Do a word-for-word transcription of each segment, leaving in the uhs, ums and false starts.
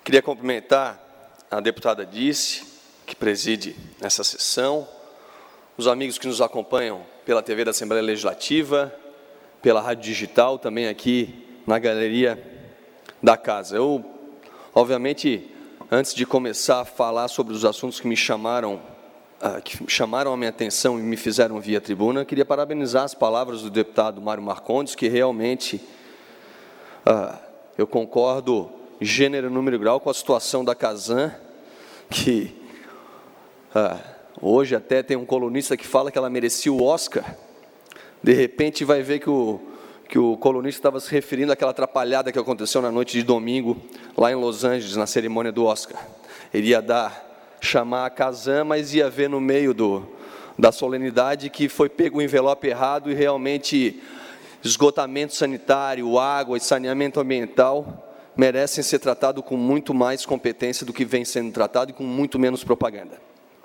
Queria cumprimentar a deputada Dice, que preside essa sessão, os amigos que nos acompanham pela T V da Assembleia Legislativa, pela Rádio Digital, também aqui na galeria da casa. Eu, obviamente, antes de começar a falar sobre os assuntos que me chamaram, uh, que chamaram a minha atenção e me fizeram vir à tribuna, queria parabenizar as palavras do deputado Mário Marcondes, que realmente uh, eu concordo gênero, número e grau com a situação da Casan, que uh, hoje até tem um colunista que fala que ela merecia o Oscar. De repente vai ver que o, que o colunista estava se referindo àquela atrapalhada que aconteceu na noite de domingo, lá em Los Angeles, na cerimônia do Oscar. Ele ia dar, chamar a Casan, mas ia ver no meio do, da solenidade que foi pego o envelope errado e realmente esgotamento sanitário, água e saneamento ambiental merecem ser tratados com muito mais competência do que vem sendo tratado e com muito menos propaganda.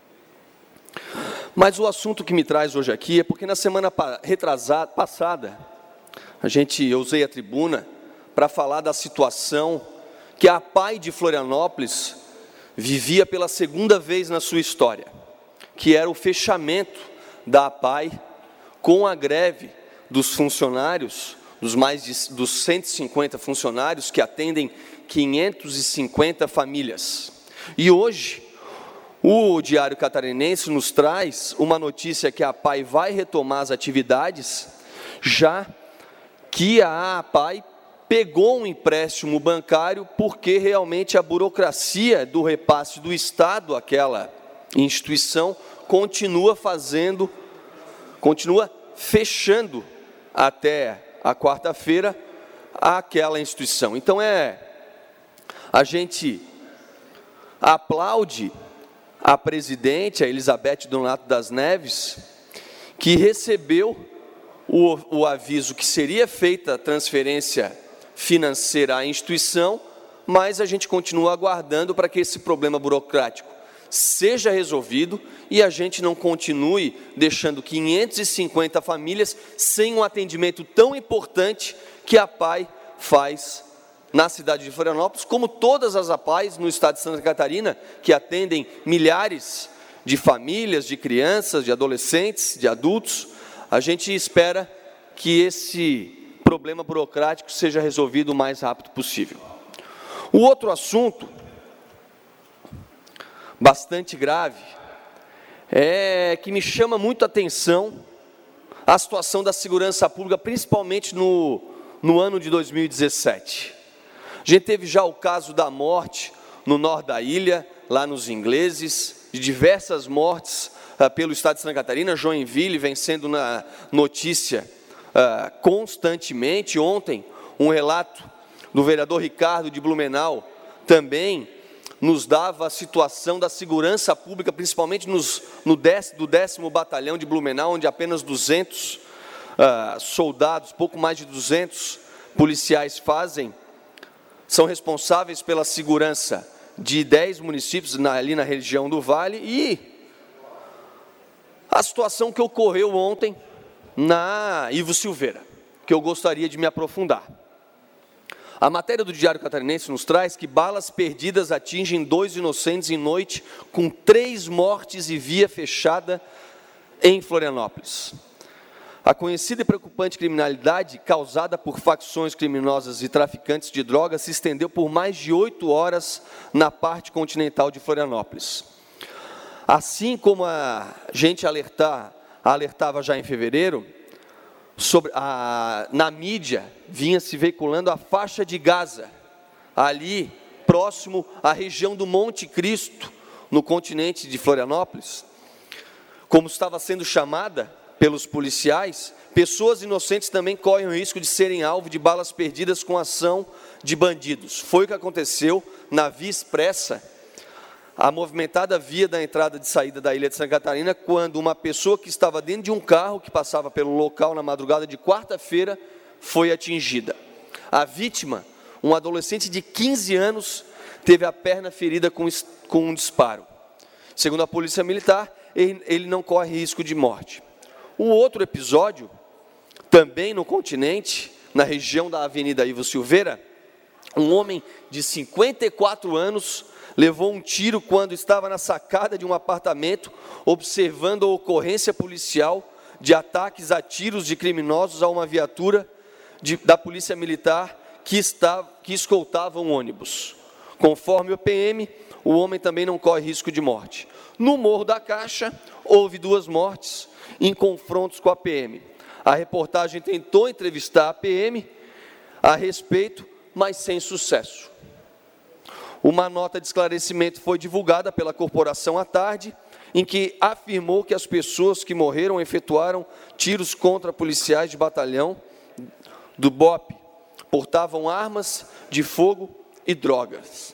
Mas o assunto que me traz hoje aqui é porque na semana retrasada, passada, a gente, eu usei a tribuna para falar da situação que a APAI de Florianópolis vivia pela segunda vez na sua história, que era o fechamento da APAI com a greve dos funcionários, dos mais de, dos cento e cinquenta funcionários que atendem quinhentas e cinquenta famílias. E hoje, o Diário Catarinense nos traz uma notícia que a APAI vai retomar as atividades, já que a APAI pegou um empréstimo bancário porque realmente a burocracia do repasse do Estado àquela instituição continua fazendo, continua fechando até a quarta-feira àquela instituição. Então, é, a gente aplaude a presidente, a Elizabeth Donato das Neves, que recebeu o, o aviso que seria feita a transferência financeira à instituição, mas a gente continua aguardando para que esse problema burocrático seja resolvido e a gente não continue deixando quinhentas e cinquenta famílias sem um atendimento tão importante que a APAI faz na cidade de Florianópolis, como todas as APAIs no estado de Santa Catarina, que atendem milhares de famílias, de crianças, de adolescentes, de adultos. A gente espera que esse problema burocrático seja resolvido o mais rápido possível. O outro assunto, bastante grave, é que me chama muito a atenção a situação da segurança pública, principalmente no, no ano de dois mil e dezessete. A gente teve já o caso da morte no norte da ilha, lá nos ingleses, de diversas mortes uh, pelo estado de Santa Catarina. Joinville vem sendo na notícia uh, constantemente. Ontem, um relato do vereador Ricardo de Blumenau também nos dava a situação da segurança pública, principalmente nos, no décimo, do décimo Batalhão de Blumenau, onde apenas duzentos uh, soldados, pouco mais de duzentos policiais fazem, são responsáveis pela segurança de dez municípios na, ali na região do Vale, e a situação que ocorreu ontem na Ivo Silveira, que eu gostaria de me aprofundar. A matéria do Diário Catarinense nos traz que balas perdidas atingem dois inocentes em noite, com três mortes e via fechada em Florianópolis. A conhecida e preocupante criminalidade causada por facções criminosas e traficantes de drogas se estendeu por mais de oito horas na parte continental de Florianópolis. Assim como a gente alertar, alertava já em fevereiro, sobre a, na mídia vinha se veiculando a faixa de Gaza, ali próximo à região do Monte Cristo, no continente de Florianópolis, como estava sendo chamada pelos policiais. Pessoas inocentes também correm o risco de serem alvo de balas perdidas com ação de bandidos. Foi o que aconteceu na Via Expressa, a movimentada via da entrada e saída da ilha de Santa Catarina, quando uma pessoa que estava dentro de um carro que passava pelo local na madrugada de quarta-feira foi atingida. A vítima, um adolescente de quinze anos, teve a perna ferida com, com um disparo. Segundo a Polícia Militar, ele, ele não corre risco de morte. O outro episódio, também no continente, na região da Avenida Ivo Silveira, Um homem de cinquenta e quatro anos levou um tiro quando estava na sacada de um apartamento, observando a ocorrência policial de ataques a tiros de criminosos a uma viatura de, da Polícia Militar que, estava, que escoltava um ônibus. Conforme o P M, o homem também não corre risco de morte. No Morro da Caixa, houve duas mortes em confrontos com a P M. A reportagem tentou entrevistar a P M a respeito, mas sem sucesso. Uma nota de esclarecimento foi divulgada pela corporação à tarde, em que afirmou que as pessoas que morreram efetuaram tiros contra policiais de batalhão do B O P, portavam armas de fogo e drogas.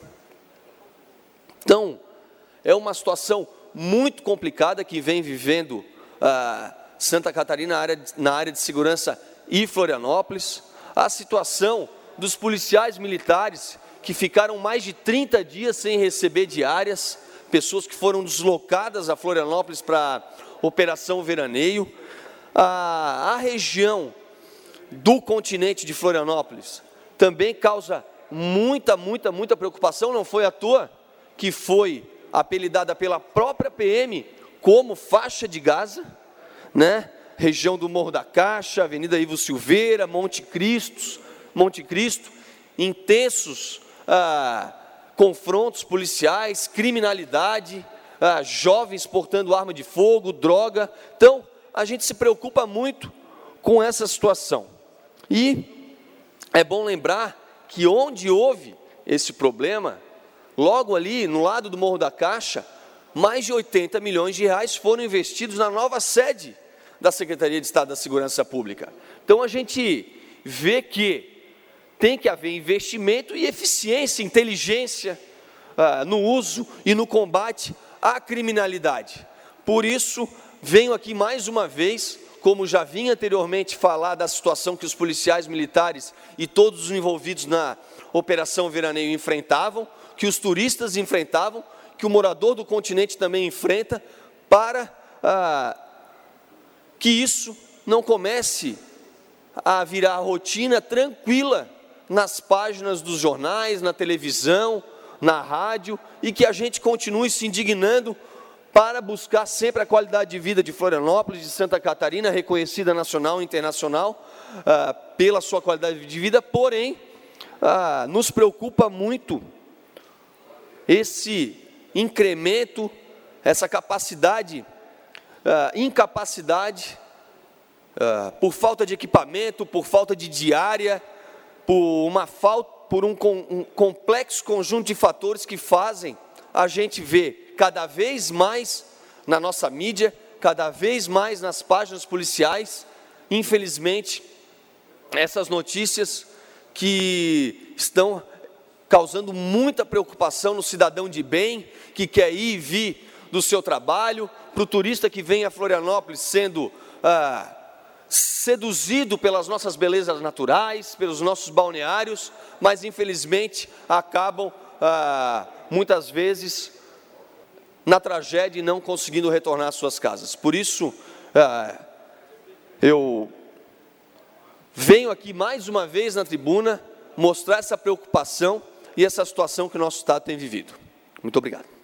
Então, é uma situação muito complicada que vem vivendo ah, Santa Catarina na área, na área de segurança e Florianópolis. A situação dos policiais militares que ficaram mais de trinta dias sem receber diárias, pessoas que foram deslocadas a Florianópolis para a Operação Veraneio. A, a região do continente de Florianópolis também causa muita, muita, muita preocupação. Não foi à toa que foi apelidada pela própria P M como faixa de Gaza, né? Região do Morro da Caixa, Avenida Ivo Silveira, Monte Cristo, Monte Cristo, intensos ah, confrontos policiais, criminalidade, ah, jovens portando arma de fogo, droga. Então, a gente se preocupa muito com essa situação. E é bom lembrar que onde houve esse problema, logo ali, no lado do Morro da Caixa, mais de oitenta milhões de reais foram investidos na nova sede da Secretaria de Estado da Segurança Pública. Então, a gente vê que tem que haver investimento e eficiência, inteligência ah, no uso e no combate à criminalidade. Por isso, venho aqui mais uma vez, como já vim anteriormente falar da situação que os policiais militares e todos os envolvidos na Operação Veraneio enfrentavam, que os turistas enfrentavam, que o morador do continente também enfrenta, para ah, que isso não comece a virar rotina tranquila nas páginas dos jornais, na televisão, na rádio, e que a gente continue se indignando para buscar sempre a qualidade de vida de Florianópolis, de Santa Catarina, reconhecida nacional e internacional ah, pela sua qualidade de vida. Porém, ah, nos preocupa muito esse incremento, essa capacidade, ah, incapacidade, ah, por falta de equipamento, por falta de diária, por, uma falta, por um, um complexo conjunto de fatores que fazem a gente ver cada vez mais na nossa mídia, cada vez mais nas páginas policiais, infelizmente, essas notícias que estão causando muita preocupação no cidadão de bem, que quer ir e vir do seu trabalho, para o turista que vem a Florianópolis sendo ah, seduzido pelas nossas belezas naturais, pelos nossos balneários, mas infelizmente acabam ah, muitas vezes na tragédia e não conseguindo retornar às suas casas. Por isso, ah, eu venho aqui mais uma vez na tribuna mostrar essa preocupação e essa situação que o nosso Estado tem vivido. Muito obrigado.